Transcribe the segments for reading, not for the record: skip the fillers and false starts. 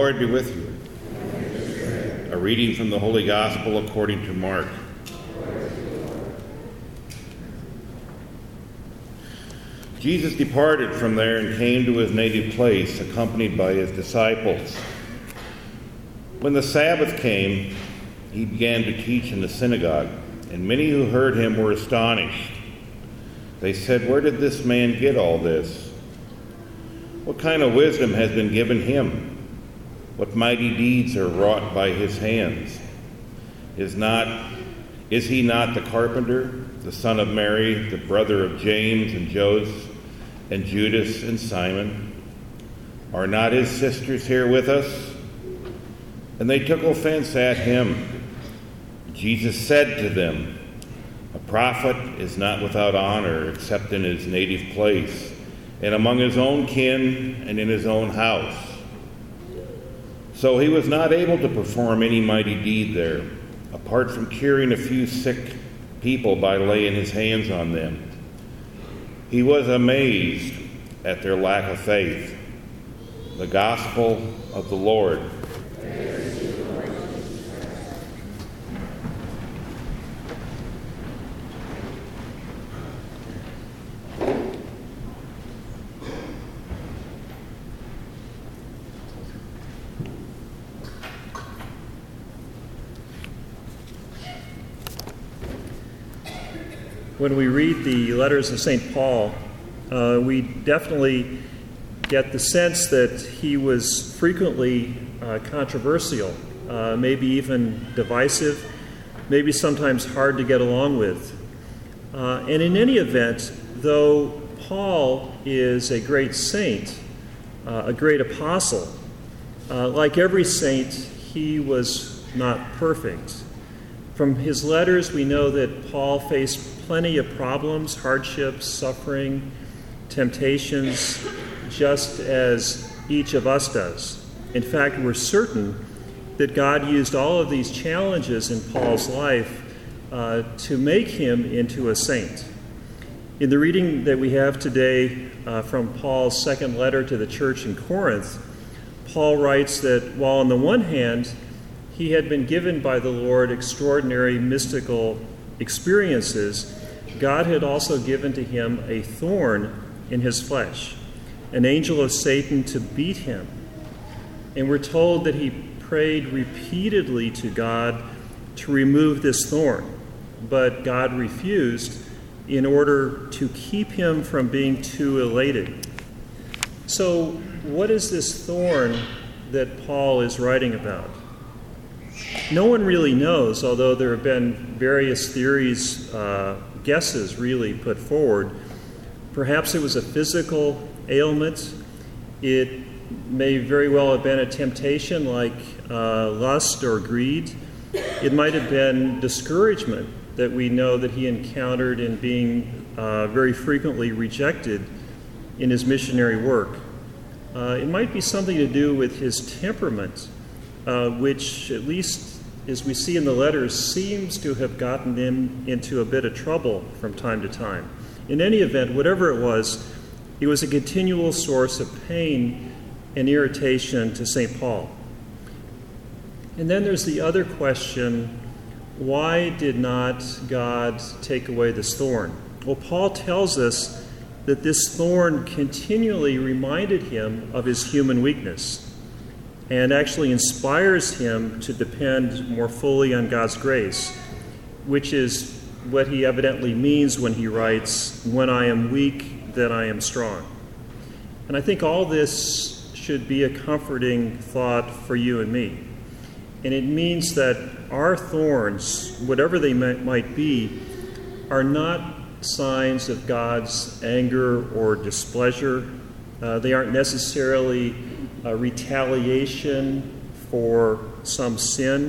Lord be with you. A reading from the Holy Gospel according to Mark. Jesus departed from there and came to his native place, accompanied by his disciples. When the Sabbath came, he began to teach in the synagogue, and many who heard him were astonished. They said, "Where did this man get all this? What kind of wisdom has been given him? What mighty deeds are wrought by his hands? Is he not the carpenter, the son of Mary, the brother of James and Joseph and Judas and Simon? Are not his sisters here with us?" And they took offense at him. Jesus said to them, "A prophet is not without honor except in his native place, and among his own kin and in his own house." So he was not able to perform any mighty deed there, apart from curing a few sick people by laying his hands on them. He was amazed at their lack of faith. The Gospel of the Lord. When we read the letters of St. Paul, we definitely get the sense that he was frequently controversial, maybe even divisive, maybe sometimes hard to get along with. And in any event, though Paul is a great saint, a great apostle, like every saint, he was not perfect. From his letters, we know that Paul faced plenty of problems, hardships, suffering, temptations, just as each of us does. In fact, we're certain that God used all of these challenges in Paul's life to make him into a saint. In the reading that we have today from Paul's second letter to the church in Corinth, Paul writes that while on the one hand, he had been given by the Lord extraordinary mystical experiences, God had also given to him a thorn in his flesh, an angel of Satan to beat him. And we're told that he prayed repeatedly to God to remove this thorn, but God refused in order to keep him from being too elated. So, what is this thorn that Paul is writing about? No one really knows, although there have been various theories, guesses really put forward. Perhaps it was a physical ailment. It may very well have been a temptation like lust or greed. It might have been discouragement that we know that he encountered in being very frequently rejected in his missionary work. It might be something to do with his temperament, which, at least as we see in the letters, seems to have gotten him into a bit of trouble from time to time. In any event, whatever it was a continual source of pain and irritation to St. Paul. And then there's the other question, why did not God take away this thorn? Well, Paul tells us that this thorn continually reminded him of his human weakness and actually inspires him to depend more fully on God's grace, which is what he evidently means when he writes, "When I am weak, then I am strong." And I think all this should be a comforting thought for you and me. And it means that our thorns, whatever they might be, are not signs of God's anger or displeasure. They aren't necessarily a retaliation for some sin.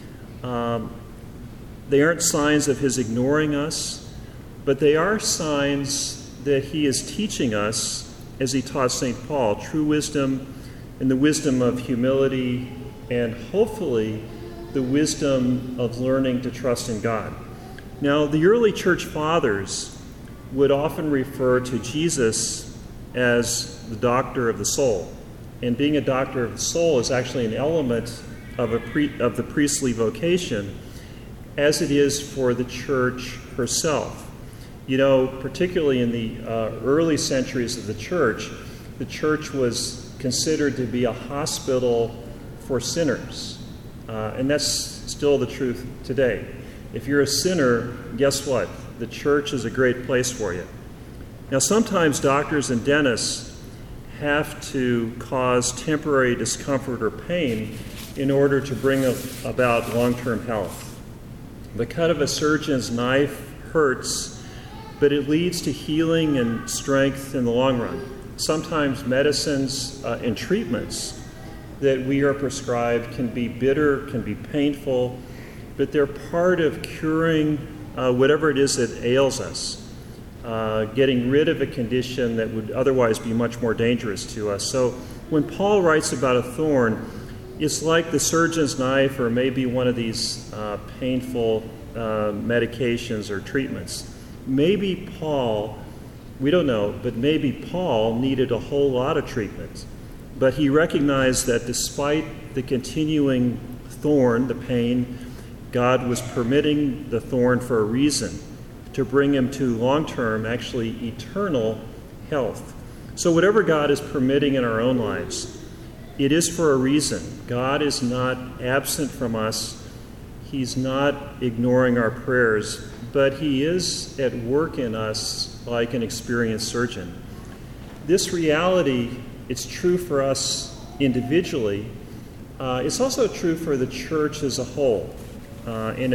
They aren't signs of his ignoring us, but they are signs that he is teaching us, as he taught St. Paul, true wisdom and the wisdom of humility and hopefully the wisdom of learning to trust in God. Now, the early church fathers would often refer to Jesus as the doctor of the soul. And being a doctor of the soul is actually an element of the priestly vocation, as it is for the church herself. You know, particularly in the early centuries of the church was considered to be a hospital for sinners. And that's still the truth today. If you're a sinner, guess what? The church is a great place for you. Now, sometimes doctors and dentists have to cause temporary discomfort or pain in order to bring about long-term health. The cut of a surgeon's knife hurts, but it leads to healing and strength in the long run. Sometimes medicines and treatments that we are prescribed can be bitter, can be painful, but they're part of curing whatever it is that ails us. Getting rid of a condition that would otherwise be much more dangerous to us. So when Paul writes about a thorn, it's like the surgeon's knife or maybe one of these painful medications or treatments. Maybe Paul, we don't know, but maybe Paul needed a whole lot of treatment. But he recognized that despite the continuing thorn, the pain, God was permitting the thorn for a reason, to bring him to long-term, actually eternal health. So whatever God is permitting in our own lives, it is for a reason. God is not absent from us. He's not ignoring our prayers, but he is at work in us like an experienced surgeon. This reality, it's true for us individually. It's also true for the church as a whole. And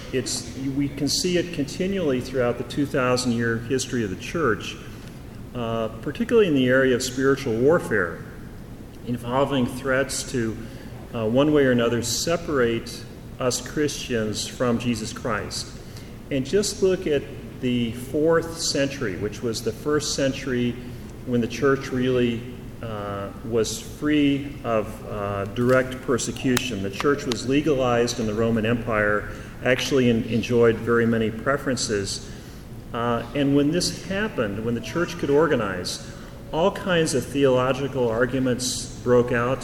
we can see it continually throughout the 2,000-year history of the church, particularly in the area of spiritual warfare, involving threats to, one way or another, separate us Christians from Jesus Christ. And just look at the 4th century, which was the first century when the church really was free of direct persecution. The church was legalized in the Roman Empire, actually enjoyed very many preferences. And when this happened, when the church could organize, all kinds of theological arguments broke out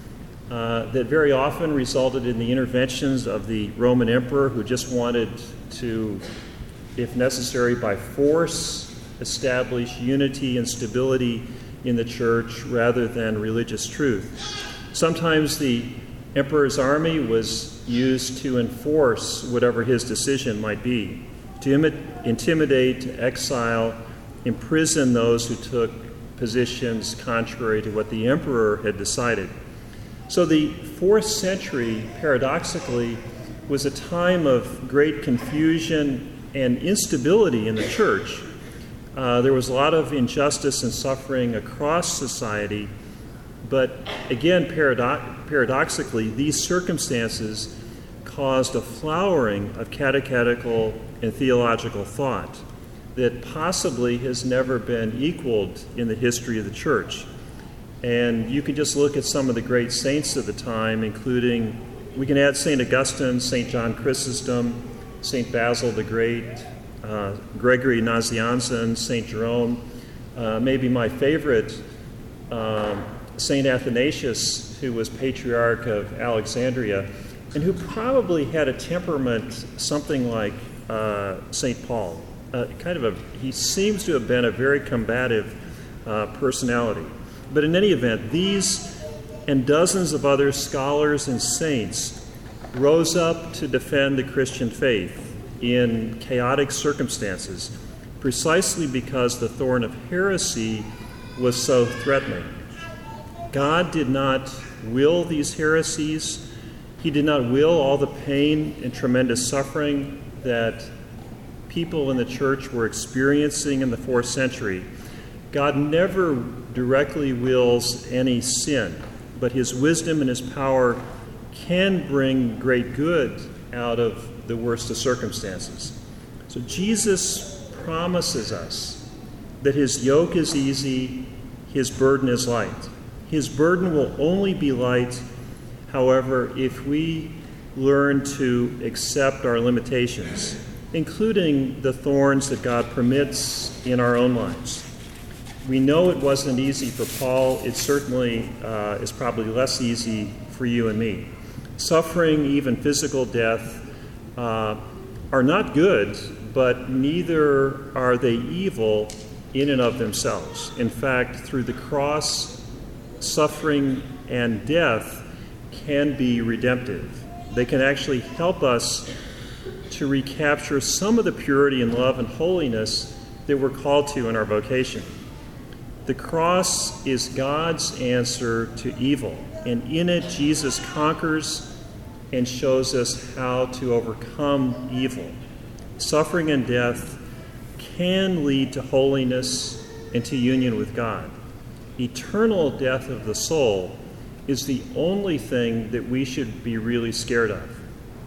that very often resulted in the interventions of the Roman emperor, who just wanted to, if necessary, by force, establish unity and stability in the church rather than religious truth. Sometimes the emperor's army was used to enforce whatever his decision might be, to intimidate, to exile, imprison those who took positions contrary to what the emperor had decided. So the 4th century, paradoxically, was a time of great confusion and instability in the church. There was a lot of injustice and suffering across society, but again, paradoxically, these circumstances caused a flowering of catechetical and theological thought that possibly has never been equaled in the history of the church. And you can just look at some of the great saints of the time, including, we can add St. Augustine, St. John Chrysostom, St. Basil the Great, Gregory Nazianzen, St. Jerome, maybe my favorite, St. Athanasius, who was Patriarch of Alexandria, and who probably had a temperament something like St. Paul. He seems to have been a very combative personality. But in any event, these and dozens of other scholars and saints rose up to defend the Christian faith in chaotic circumstances, precisely because the thorn of heresy was so threatening. God did not will these heresies. He did not will all the pain and tremendous suffering that people in the church were experiencing in the 4th century. God never directly wills any sin, but his wisdom and his power can bring great good out of the worst of circumstances. So Jesus promises us that his yoke is easy, his burden is light. His burden will only be light, however, if we learn to accept our limitations, including the thorns that God permits in our own lives. We know it wasn't easy for Paul. It certainly is probably less easy for you and me. Suffering, even physical death, are not good, but neither are they evil in and of themselves. In fact, through the cross, suffering and death can be redemptive. They can actually help us to recapture some of the purity and love and holiness that we're called to in our vocation. The cross is God's answer to evil, and in it Jesus conquers and shows us how to overcome evil. Suffering and death can lead to holiness and to union with God. Eternal death of the soul is the only thing that we should be really scared of.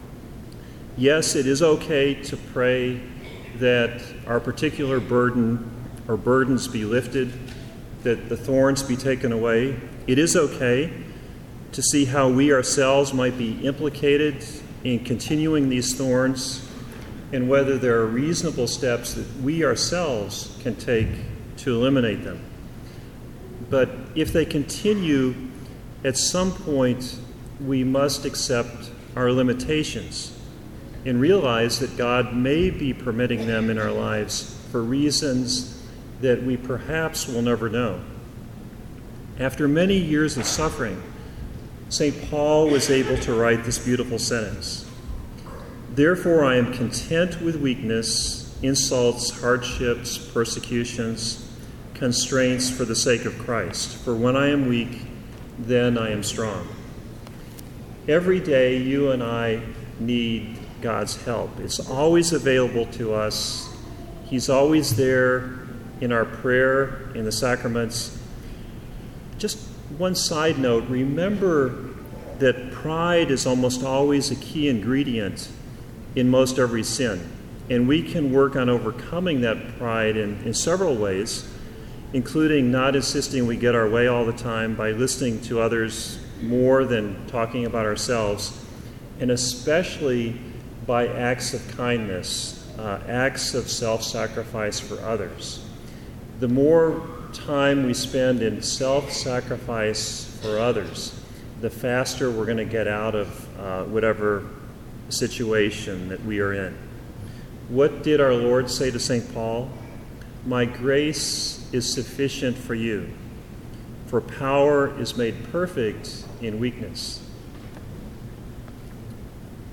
Yes, it is okay to pray that our particular burden or burdens be lifted, that the thorns be taken away. It is okay to see how we ourselves might be implicated in continuing these thorns and whether there are reasonable steps that we ourselves can take to eliminate them. But if they continue, at some point we must accept our limitations and realize that God may be permitting them in our lives for reasons that we perhaps will never know. After many years of suffering, St. Paul was able to write this beautiful sentence: "Therefore I am content with weakness, insults, hardships, persecutions, constraints for the sake of Christ. For when I am weak, then I am strong." Every day you and I need God's help. It's always available to us. He's always there in our prayer, in the sacraments. Just one side note, remember that pride is almost always a key ingredient in most every sin. And we can work on overcoming that pride in several ways, including not insisting we get our way all the time by listening to others more than talking about ourselves, and especially by acts of kindness, acts of self-sacrifice for others. The more time we spend in self-sacrifice for others, the faster we're going to get out of whatever situation that we are in. What did our Lord say to St. Paul? "My grace is sufficient for you, for power is made perfect in weakness."